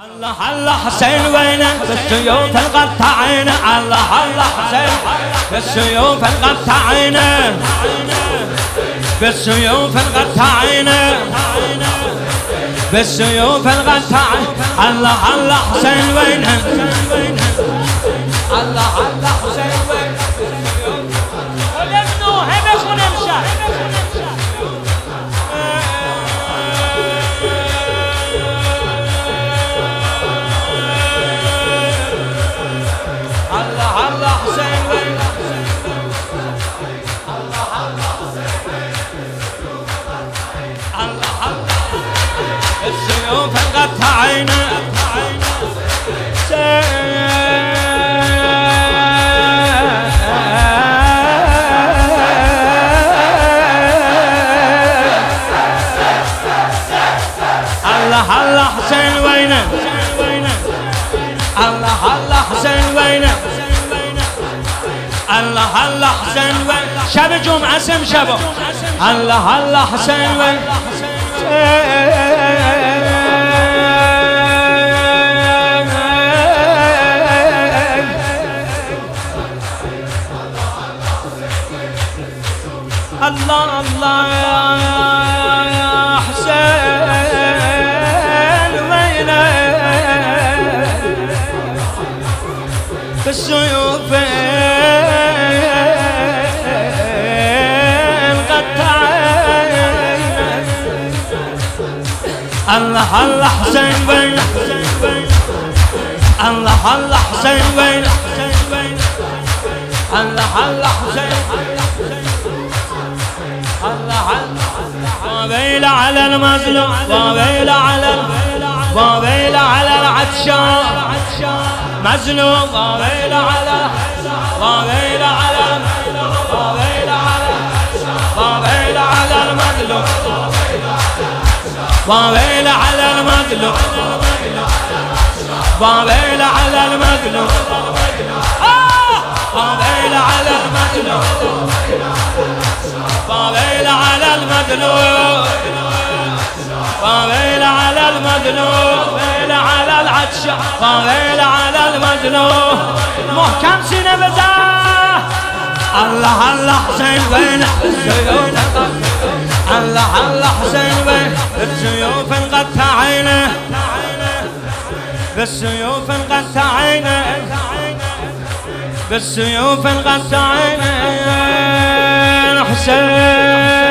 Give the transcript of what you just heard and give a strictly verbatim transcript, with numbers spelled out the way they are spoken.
الله الله حسين وينه بالسيوف القطعين. الله الله حسين بالسيوف القطعين، بالسيوف القطعين، بالسيوف القطعين. الله الله حسين وينه، الله الله حسين وينه ولمنو هبخ ونمشى. السيوف القطعين، الله الله حسين وينه، الله الله حسين وينه، الله الله حسين وينه. شب جمعة اسم شبه الله الله حسين وينه. الله الله يا حسين وينه بالسيوف القطعين. الله الله حسين وينه، الله الله حسين وينه، الله الله حسين، الله الله. وويل على المظلوم، وويل على وويل على العطشان مظلوم، وويل على وويل على وويل على وويل على المظلوم، وويل على المظلوم، وويل على المظلوم، وويل على المظلوم، وويل على المظلوم، وويل على المظلوم، وويل على العطشان، وويل على المظلوم. محكم سينه بزاه. الله الله حسين وينه بالسيوف، الله الله حسين وينه بالسيوف القطعين، بالسيوف القطعين، بالسيوف القطعين. حسين